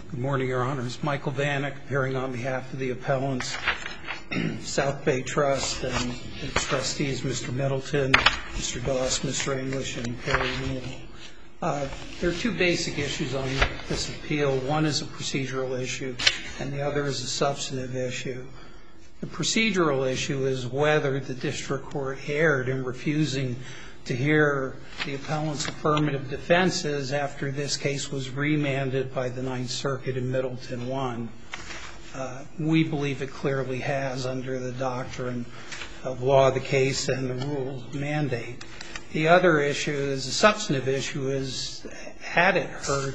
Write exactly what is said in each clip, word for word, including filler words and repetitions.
Good morning, Your Honors. Michael Vanek, appearing on behalf of the appellants, South Bay Trust, and its trustees, Mister Middleton, Mister Doss, Mister English, and Perry Neal. Uh, there are two basic issues on this appeal. One is a procedural issue, and the other is a substantive issue. The procedural issue is whether the district court erred in refusing to hear the appellant's affirmative defenses after this case was remanded by the Ninth Circuit in Middleton one. Uh, we believe it clearly has under the doctrine of law of the case and the rules of mandate. The other issue is a substantive issue is, had it heard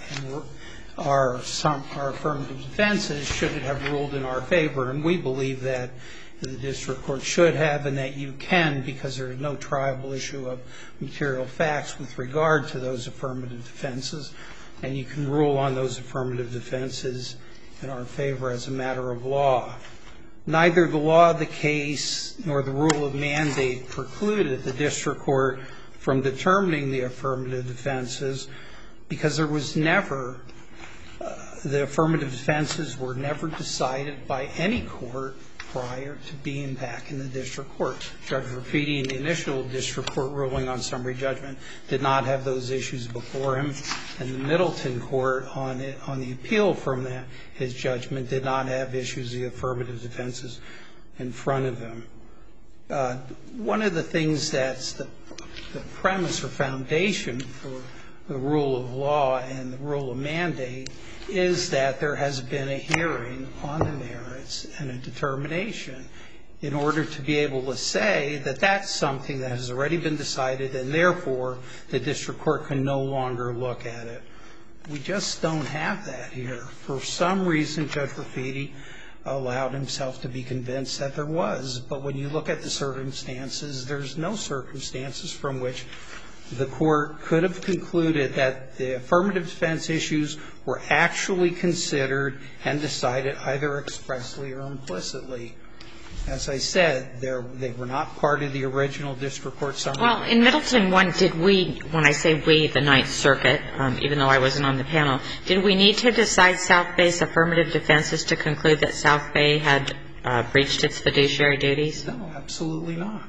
our, some, our affirmative defenses, should it have ruled in our favor? And we believe that the district court should have, and that you can, because there is no triable issue of material facts with regard to those affirmative defenses, and you can rule on those affirmative defenses in our favor as a matter of law. Neither the law of the case nor the rule of mandate precluded the district court from determining the affirmative defenses, because there was never, uh, the affirmative defenses were never decided by any court prior to being back in the district court. Judge Rafiti, in the initial district court ruling on summary judgment, did not have those issues before him, and the Middleton court on it, on the appeal from that, his judgment, did not have issues of the affirmative defenses in front of him. Uh, one of the things that's the, the premise or foundation for the rule of law and the rule of mandate is that there has been a hearing on the merits and a determination in order to be able to say that that's something that has already been decided, and therefore the district court can no longer look at it. We just don't have that here. For some reason, Judge Rafiti allowed himself to be convinced that there was, but when you look at the circumstances, there's no circumstances from which the court could have concluded that the affirmative defense issues were actually considered and decided either expressly or implicitly. As I said, they were not part of the original district court summary. Well, in Middleton one, did we, when I say we, the Ninth Circuit, um, even though I wasn't on the panel, did we need to decide South Bay's affirmative defenses to conclude that South Bay had uh, breached its fiduciary duties? No, absolutely not.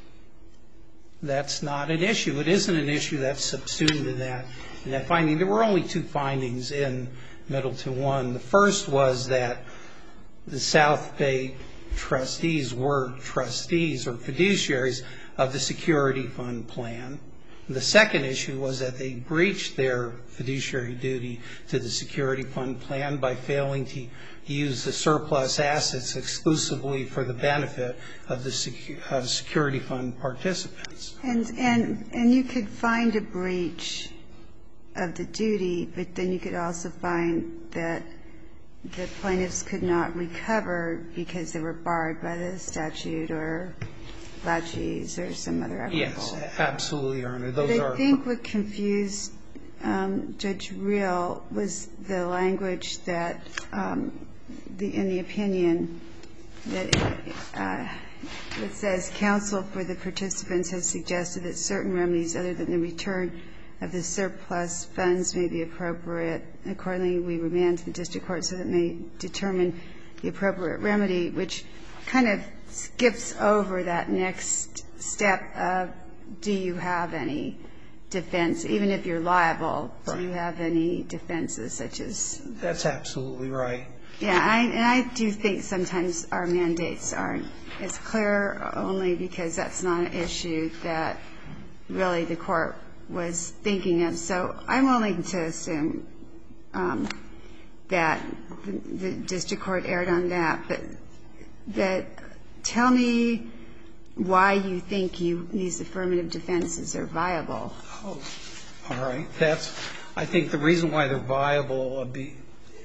That's not an issue. It isn't an issue that's subsumed in that, in that finding. There were only two findings in Middleton one. The first was that the South Bay trustees were trustees or fiduciaries of the security fund plan. The second issue was that they breached their fiduciary duty to the security fund plan by failing to use the surplus assets exclusively for the benefit of the secu- uh, security fund participants. And, and, and you could find a breach of the duty, but then you could also find that the plaintiffs could not recover because they were barred by the statute or laches or some other equitable. Yes, absolutely, Your Honor. Those but are. I think what confused um, Judge Reel was the language that, um, the, in the opinion, that uh, it says, counsel for the participants has suggested that certain remedies other than the return of the surplus funds may be appropriate. Accordingly, we remand to the district court so that it may determine the appropriate remedy, which kind of skips over that next step of, do you have any defense, even if you're liable, right. Do you have any defenses such as? That's absolutely right. Yeah, I, and I do think sometimes our mandates aren't as clear, only because that's not an issue that really the court was thinking of. So I'm willing to assume um, that the, the district court erred on that. But that, tell me why you think you, these affirmative defenses are viable. Oh, all right. That's, I think the reason why they're viable uh, be,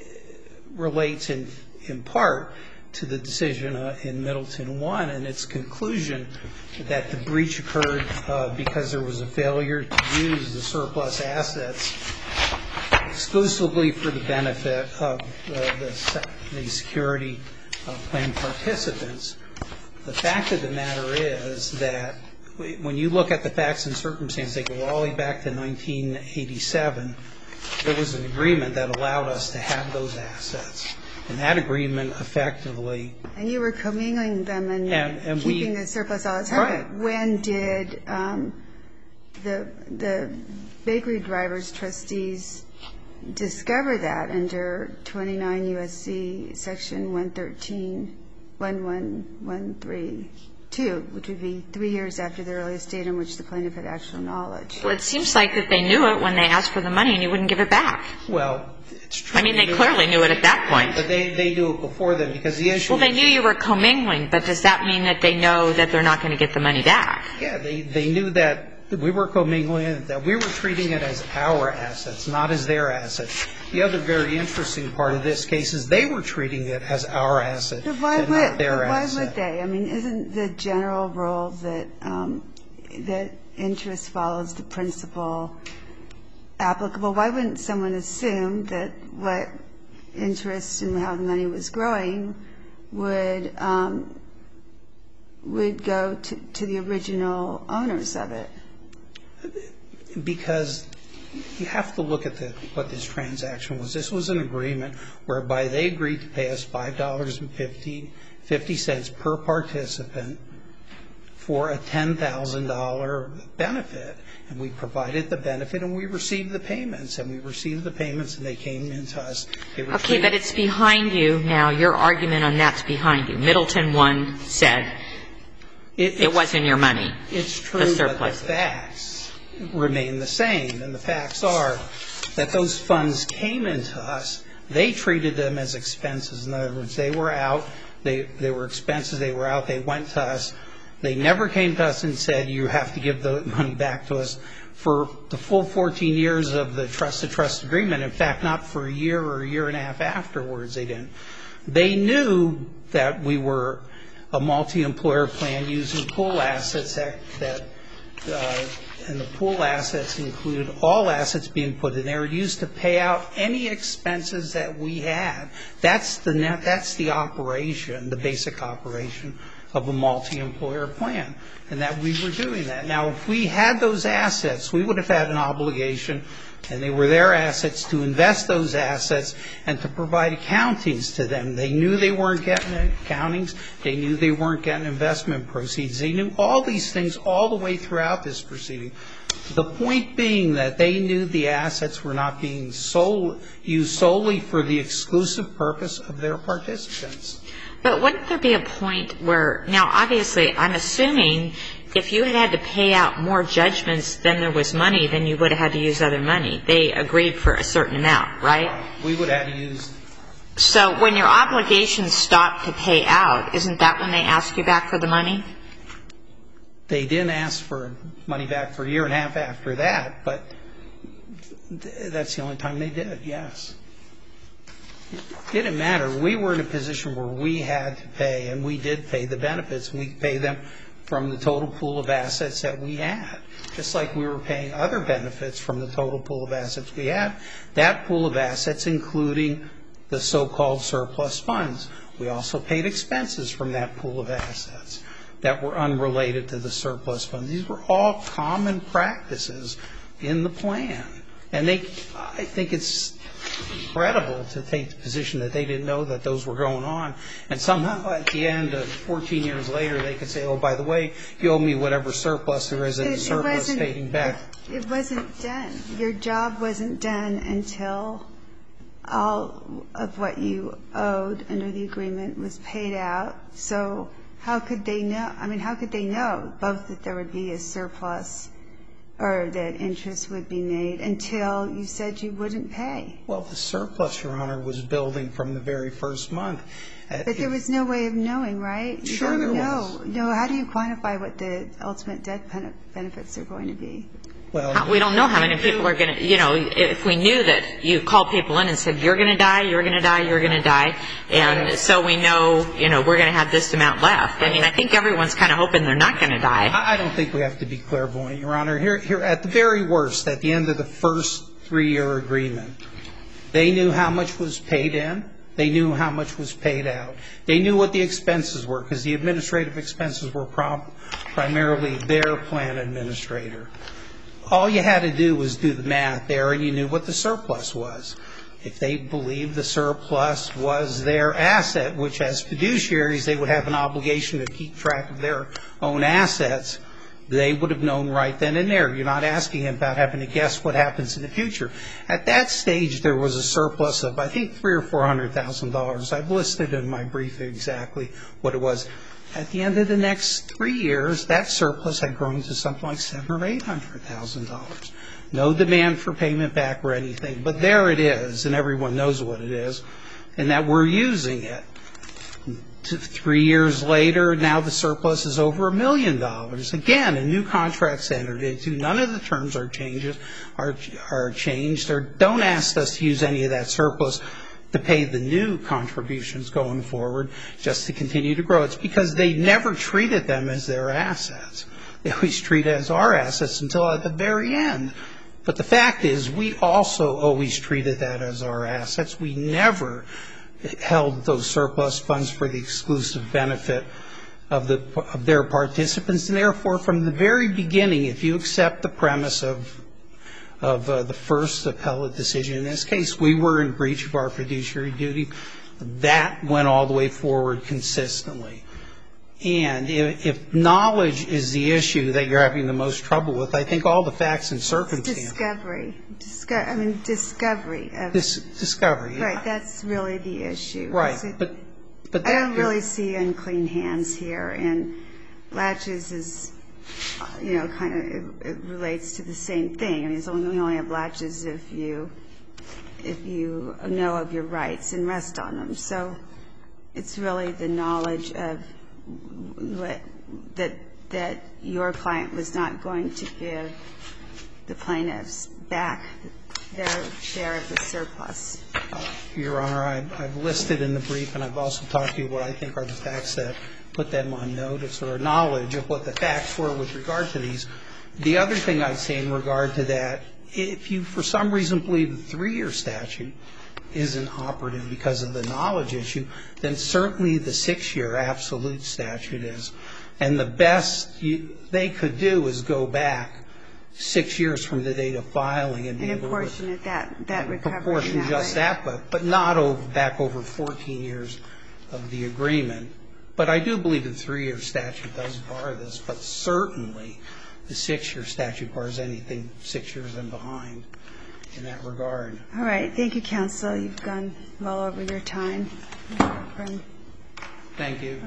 relates in, in part to the decision uh, in Middleton one and its conclusion that the breach occurred uh, because there was a failure to use the surplus assets exclusively for the benefit of uh, the, the security uh, plan participants. The fact of the matter is that when you look at the facts and circumstances, they go all the way back to nineteen eighty-seven there was an agreement that allowed us to have those assets. And that agreement effectively... And you were commingling them and, and, and keeping we, the surplus all the time. Right. When did um, the the bakery drivers trustees discover that under twenty-nine U S C section one thirteen, one one one three two, which would be three years after the earliest date in which the plaintiff had actual knowledge? Well, it seems like that they knew it when they asked for the money and you wouldn't give it back. Well, it's true. I mean, they clearly knew it at that point. But they, they knew it before then because the issue... Well, they knew you were commingling, but does that mean that they know that they're not going to get the money back? Yeah, they, they knew that we were commingling, that we were treating it as our assets, not as their assets. The other very interesting part of this case is they were treating it as our asset But why and would, not their but why asset. would they? I mean, isn't the general rule that um, that interest follows the principal applicable? Why wouldn't someone assume that what interest and how the money was growing would um, would go to, to the original owners of it? Because you have to look at the, what this transaction was. This was an agreement whereby they agreed to pay us five dollars and fifty cents per participant for a ten thousand dollars benefit. And we provided the benefit and we received the payments. And we received the payments and they came into us. Okay, but it's behind you now. Your argument on that's behind you. Middleton one said it, it wasn't your money. It's true, the but the facts remain the same. And the facts are that those funds came into us. They treated them as expenses. In other words, they were out. They, they were expenses. They were out. They went to us. They never came to us and said, you have to give the money back to us for the full fourteen years of the trust-to-trust agreement. In fact, not for a year or a year and a half afterwards they didn't. They knew that we were a multi-employer plan using pool assets that, that uh, and the pool assets included all assets being put in there used to pay out any expenses that we had. That's the net, that's the operation, the basic operation of a multi-employer plan, and that we were doing that. Now, if we had those assets, we would have had an obligation, and they were their assets, to invest those assets and to provide accountings to them. They knew they weren't getting accountings. They knew they weren't getting investment proceeds. They knew all these things all the way throughout this proceeding. The point being that they knew the assets were not being sold, used solely for the exclusive purpose of their participants. But wouldn't there be a point where, now obviously I'm assuming if you had had to pay out more judgments than there was money, then you would have had to use other money. They agreed for a certain amount, right? We would have had to use... So when your obligations stopped to pay out, isn't that when they asked you back for the money? They didn't ask for money back for a year and a half after that, but that's the only time they did, yes. It didn't matter. We were in a position where we had to pay, and we did pay the benefits. We paid them from the total pool of assets that we had, just like we were paying other benefits from the total pool of assets we had. That pool of assets including the so-called surplus funds. We also paid expenses from that pool of assets that were unrelated to the surplus funds. These were all common practices in the plan. And they, I think it's incredible to take the position that they didn't know that those were going on. And somehow at the end, of fourteen years later, they could say, oh, by the way, you owe me whatever surplus there is in the surplus paid back. It wasn't done. Your job wasn't done until all of what you owed under the agreement was paid out. So how could they know? I mean, how could they know both that there would be a surplus or that interest would be made until you said you wouldn't pay? Well, the surplus, Your Honor, was building from the very first month. But there was no way of knowing, right? You sure there know. was. No, how do you quantify what the ultimate debt benefits are going to be? Well, we don't know how many people are going to, you know, if we knew that you called people in and said, you're going to die, you're going to die, you're going to die, and so we know, you know, we're going to have this amount left. I mean, I think everyone's kind of hoping they're not going to die. I don't think we have to be clairvoyant, Your Honor. Here, here, at the very worst, at the end of the first three-year agreement, they knew how much was paid in. They knew how much was paid out. They knew what the expenses were because the administrative expenses were prom- primarily their plan administrator. all you had to do was do the math there, and you knew what the surplus was. If they believed the surplus was their asset, which as fiduciaries they would have an obligation to keep track of their own assets, they would have known right then and there. You're not asking about having to guess what happens in the future. At that stage, there was a surplus of, I think, three or four hundred thousand dollars. I've listed in my brief exactly what it was. At the end of the next three years, that surplus had grown to something like seven or eight hundred thousand dollars. No demand for payment back or anything, but there it is, and everyone knows what it is, and that we're using it. Three years later, now the surplus is over a million dollars. Again, a new contract's entered into. None of the terms are changes are are changed, or don't ask us to use any of that surplus to pay the new contributions going forward, just to continue to grow. It's because they never treated them as their assets. They always treat it as our assets until at the very end. But the fact is, we also always treated that as our assets. We never held those surplus funds for the exclusive benefit of the of their participants, and therefore, from the very beginning, if you accept the premise of of uh, the first appellate decision in this case, we were in breach of our fiduciary duty. That went all the way forward consistently. And if, if knowledge is the issue that you're having the most trouble with, I think all the facts and circumstances. Discovery. Disco- I mean, discovery. Of, Dis- discovery. Right. That's really the issue. Right. It, but but I don't really see unclean hands here, and latches is, you know, kind of it, it relates to the same thing. I mean, it's only, we only have latches if you if you know of your rights and rest on them. So it's really the knowledge of what, that that your client was not going to give the plaintiffs back their share of the surplus. Uh, Your Honor, I've, I've listed in the brief, and I've also talked to you what I think are the facts that put them on notice, or knowledge of what the facts were with regard to these. The other thing I'd say in regard to that, if you for some reason believe the three-year statute isn't operative because of the knowledge issue, then certainly the six-year absolute statute is. And the best you, they could do is go back six years from the date of filing and be And able apportion it that, that recovery. proportion that just way. that, but, but not over, back over fourteen years of the agreement. But I do believe the three-year statute does bar this, but certainly the six-year statute bars anything six years and behind in that regard. All right. Thank you, counsel. You've gone well over your time. Thank you.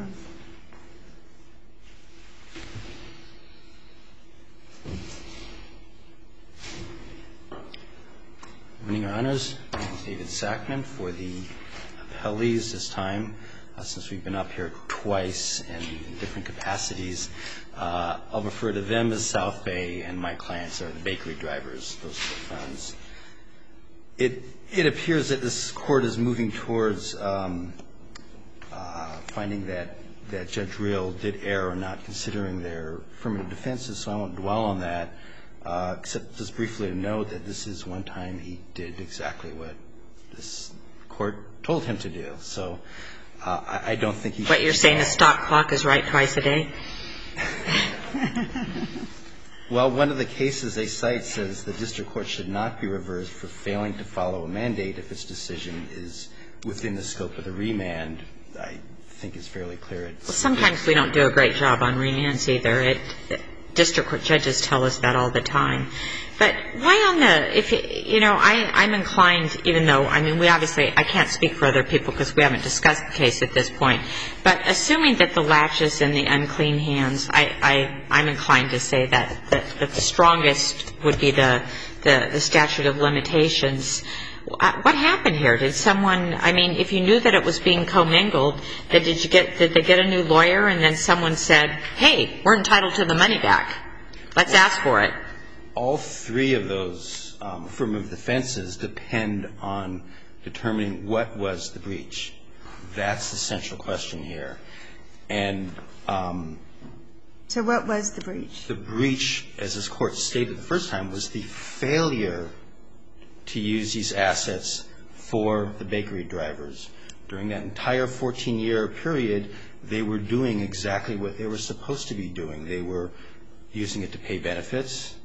Good morning, Your Honors. My name is David Sackman for the appellees this time. Uh, since we've been up here twice and in different capacities, uh, I'll refer to them as South Bay, and my clients are the bakery drivers. Those are the funds. It, it appears that this Court is moving towards um, uh, finding that, that Judge Real did err in not considering their affirmative defenses, so I won't dwell on that. Uh, except just briefly to note that this is one time he did exactly what this Court told him to do. So uh, I, I don't think he should. What you're saying, the stock clock is right twice a day? Well, one of the cases they cite says the district court should not be reversed for failing to follow a mandate if its decision is within the scope of the remand. I think it's fairly clear. It's Well, sometimes we don't do a great job on remands either. It, district court judges tell us that all the time. But why on the, if you know, I, I'm inclined, even though, I mean, we obviously, I can't speak for other people because we haven't discussed the case at this point, but assuming that the latches and the unclean hands, I, I, I'm inclined to say that, that, that the strongest would be the, the, the statute of limitations. What happened here? Did someone, I mean, if you knew that it was being commingled, then did you get, did they get a new lawyer and then someone said, hey, we're entitled to the money back. Let's ask for it. All three of those um, affirmative defenses depend on determining what was the breach. That's the central question here. And um, So what was the breach? the breach, as this Court stated the first time, was the failure to use these assets for the bakery drivers. During that entire fourteen-year period, they were doing exactly what they were supposed to be doing. They were using it to pay benefits.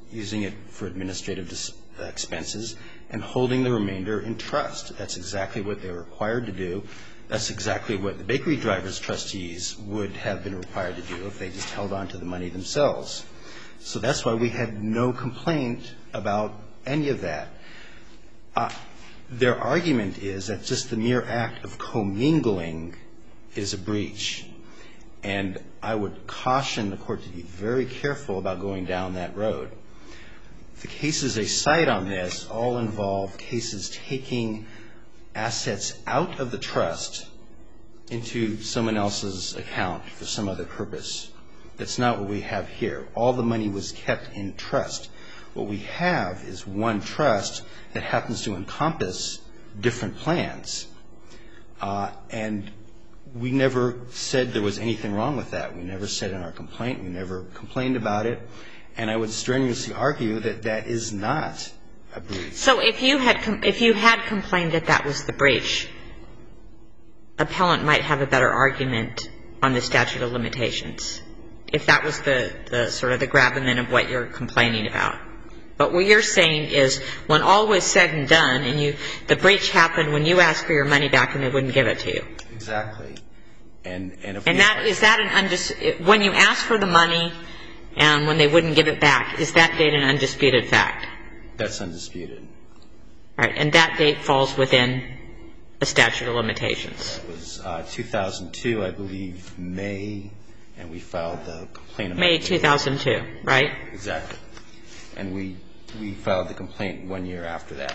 using it for administrative dis- expenses, and holding the remainder in trust. That's exactly what they were required to do. That's exactly what the bakery drivers' trustees would have been required to do if they just held on to the money themselves. So that's why we had no complaint about any of that. Uh, their argument is that just the mere act of commingling is a breach. And I would caution the Court to be very careful about going down that road. The cases they cite on this all involve cases taking assets out of the trust into someone else's account for some other purpose. That's not what we have here. All the money was kept in trust. What we have is one trust that happens to encompass different plans. Uh, and we never said there was anything wrong with that. We never said in our complaint. We never complained about it. And I would strenuously argue that that is not a breach. So if you had com- if you had complained that that was the breach, appellant might have a better argument on the statute of limitations, if that was the, the sort of the gravamen of what you're complaining about. But what you're saying is when all was said and done and you the breach happened when you asked for your money back and they wouldn't give it to you. Exactly. And and, if and that is that an undis- when you asked for the money and when they wouldn't give it back, is that date an undisputed fact? That's undisputed. All right. And that date falls within the statute of limitations. It was uh, two thousand two, I believe, May, and we filed the complaint. May two thousand two, right? Exactly. And we we filed the complaint one year after that.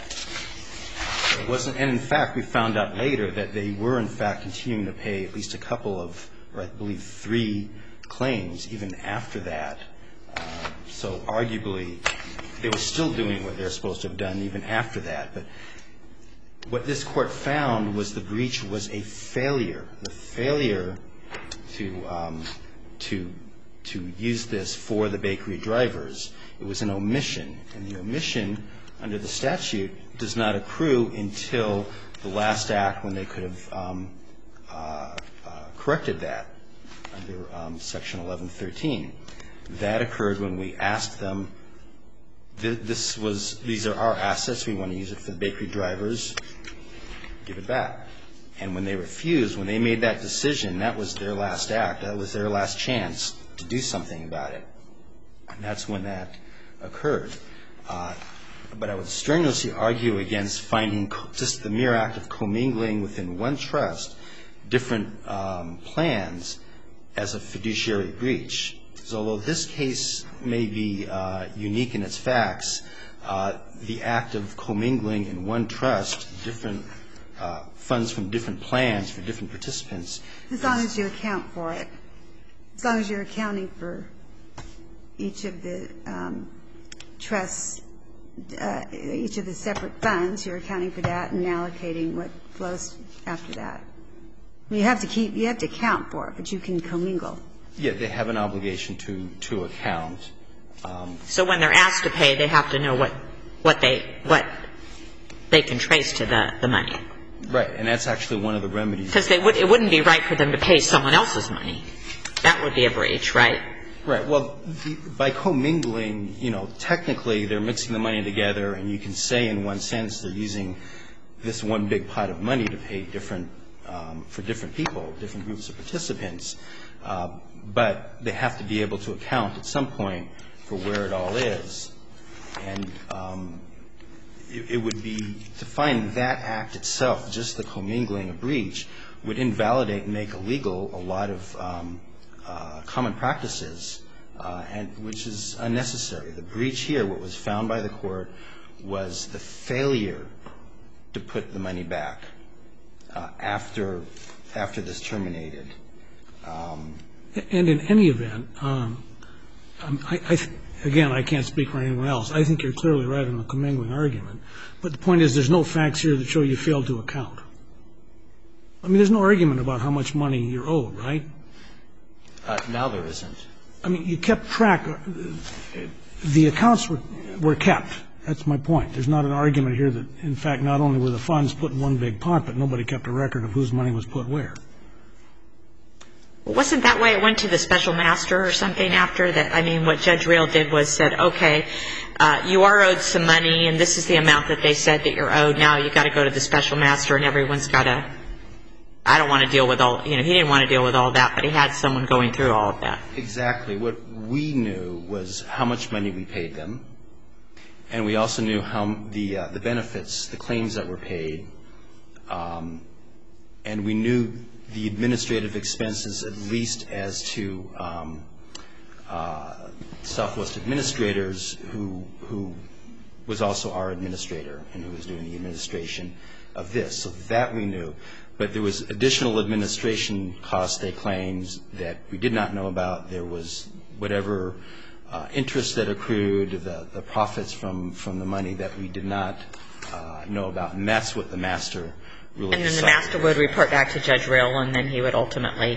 It wasn't, and in fact, we found out later that they were in fact continuing to pay at least a couple of, or I believe three claims even after that. Uh, so arguably, they were still doing what they're supposed to have done even after that. But what this court found was the breach was a failure, the failure to um, to to use this for the bakery drivers. It was an omission, and the omission under the statute does not accrue until the last act when they could have um, uh, uh, corrected that under um, Section eleven thirteen. That occurred when we asked them, this was, these are our assets, we want to use it for the bakery drivers, give it back. And when they refused, when they made that decision, that was their last act, that was their last chance to do something about it. And that's when that occurred. Uh, but I would strenuously argue against finding just the mere act of commingling within one trust different um, plans as a fiduciary breach. So although this case may be uh, unique in its facts, uh, the act of commingling in one trust, different uh, funds from different plans for different participants. As long as you account for it. As long as you're accounting for each of the um, trusts, uh, each of the separate funds, you're accounting for that and allocating what flows after that. You have to keep, you have to account for it, but you can commingle. Yeah, they have an obligation to, to account. Um, so when they're asked to pay, they have to know what, what they what they can trace to the, the money. Right, and that's actually one of the remedies. Because they would, it wouldn't be right for them to pay someone else's money. That would be a breach, right? Right. Well, the, by commingling, you know, technically they're mixing the money together, and you can say in one sense they're using this one big pot of money to pay different um, for different people, different groups of participants. Uh, but they have to be able to account at some point for where it all is. And um, it, it would be, to find that act itself, just the commingling, a breach, would invalidate and make illegal a lot of um, uh, common practices, uh, and which is unnecessary. The breach here, what was found by the court, was the failure to put the money back uh, after after this terminated. Um, And in any event, um, I, I, again, I can't speak for anyone else. I think you're clearly right on the commingling argument. But the point is there's no facts here that show you failed to account. I mean, there's no argument about how much money you're owed, right? uh, now there isn't. I mean, you kept track. The accounts were, were kept. That's my point. There's not an argument here that, in fact, not only were the funds put in one big pot, but nobody kept a record of whose money was put where. Wasn't that why it went to the special master or something after that? I mean, what Judge Real did was said, okay, uh, you are owed some money, and this is the amount that they said that you're owed. Now you've got to go to the special master, and everyone's got to, I don't want to deal with all, you know, he didn't want to deal with all that, but he had someone going through all of that. Exactly. What we knew was how much money we paid them, and we also knew how the uh, the benefits, the claims that were paid, um, and we knew the administrative expenses, at least as to um, uh, Southwest administrators, who who was also our administrator and who was doing the administration of this. So that we knew. But there was additional administration costs they claimed that we did not know about. There was whatever uh, interest that accrued, the, the profits from, from the money that we did not uh, know about. And that's what the master really And then the decided. master would report back to Judge Real, and then he would ultimately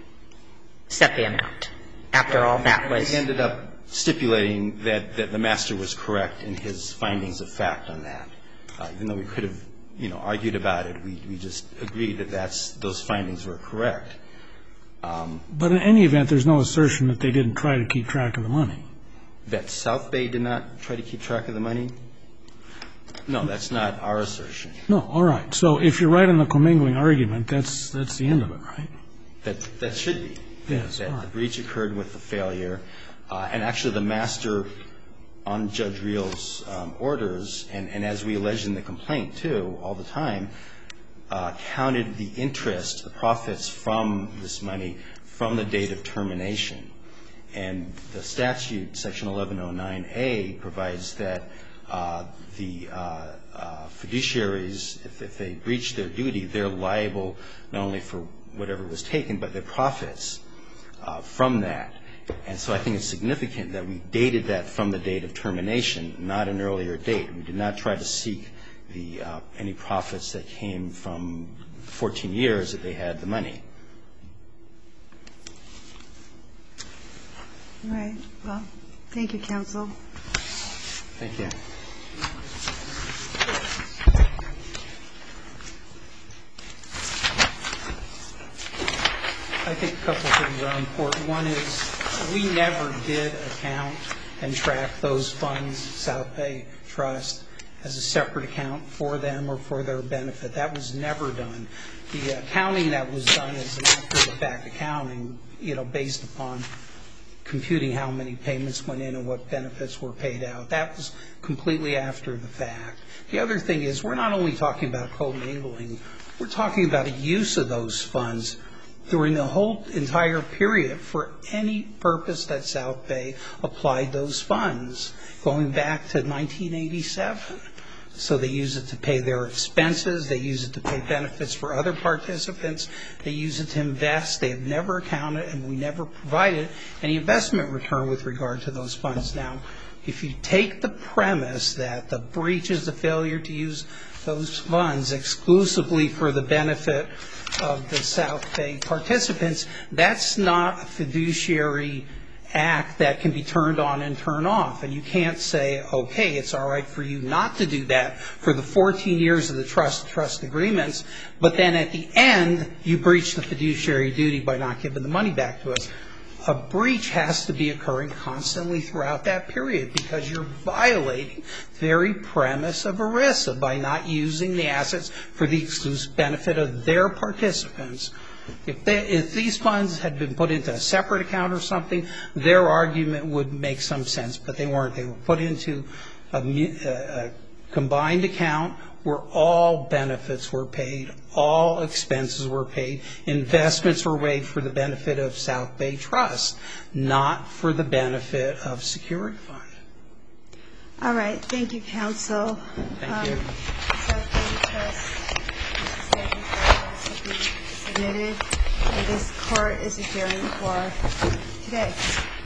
set the amount after all that was. He ended up stipulating that, that the master was correct in his findings of fact on that. Uh, even though we could have, you know, argued about it, we, we just agreed that that's, those findings were correct. Um, But in any event, there's no assertion that they didn't try to keep track of the money. that South Bay did not try to keep track of the money? No, that's not our assertion. No, all right. So if you're right on the commingling argument, that's that's the end of it, right? That that should be. Yes, That all the right. breach occurred with the failure. Uh, and actually the master on Judge Real's um, orders, and, and as we alleged in the complaint too, all the time, uh, counted the interest, the profits from this money from the date of termination. And the statute, Section eleven oh nine A, provides that uh, the uh, uh, fiduciaries, if, if they breach their duty, they're liable not only for whatever was taken, but their profits uh, from that. And so I think it's significant that we dated that from the date of termination, not an earlier date. We did not try to seek the uh, any profits that came from fourteen years that they had the money. All right. Well, thank you, counsel. Thank you. I think a couple of things are important. One is we never did account and track those funds, South Bay Trust, as a separate account for them or for their benefit. That was never done. The accounting that was done is an after-the-fact accounting, you know, based upon computing how many payments went in and what benefits were paid out. That was completely after the fact. The other thing is we're not only talking about commingling, we're talking about a use of those funds during the whole entire period for any purpose that South Bay applied those funds, going back to nineteen eighty-seven. So they use it to pay their expenses. They use it to pay benefits for other participants. They use it to invest. They have never accounted, and we never provided any investment return with regard to those funds. Now, if you take the premise that the breach is the failure to use those funds exclusively for the benefit of the South Bay participants, that's not a fiduciary act that can be turned on and turned off. And you can't say, okay, it's all right for you not to do that for the fourteen years of the trust trust agreements, but then at the end, you breach the fiduciary duty by not giving the money back to us. A breach has to be occurring constantly throughout that period because you're violating the very premise of ERISA by not using the assets for the exclusive benefit of their participants. If, they, if these funds had been put into a separate account or something, their argument would make some sense, but they weren't. They were put into a, a, a combined account where all benefits were paid, all expenses were paid, investments were made for the benefit of South Bay Trust, not for the benefit of Security Fund. All right. Thank you, counsel. Thank um, you. South Bay Trust is submitted, and this court is adjourned for today.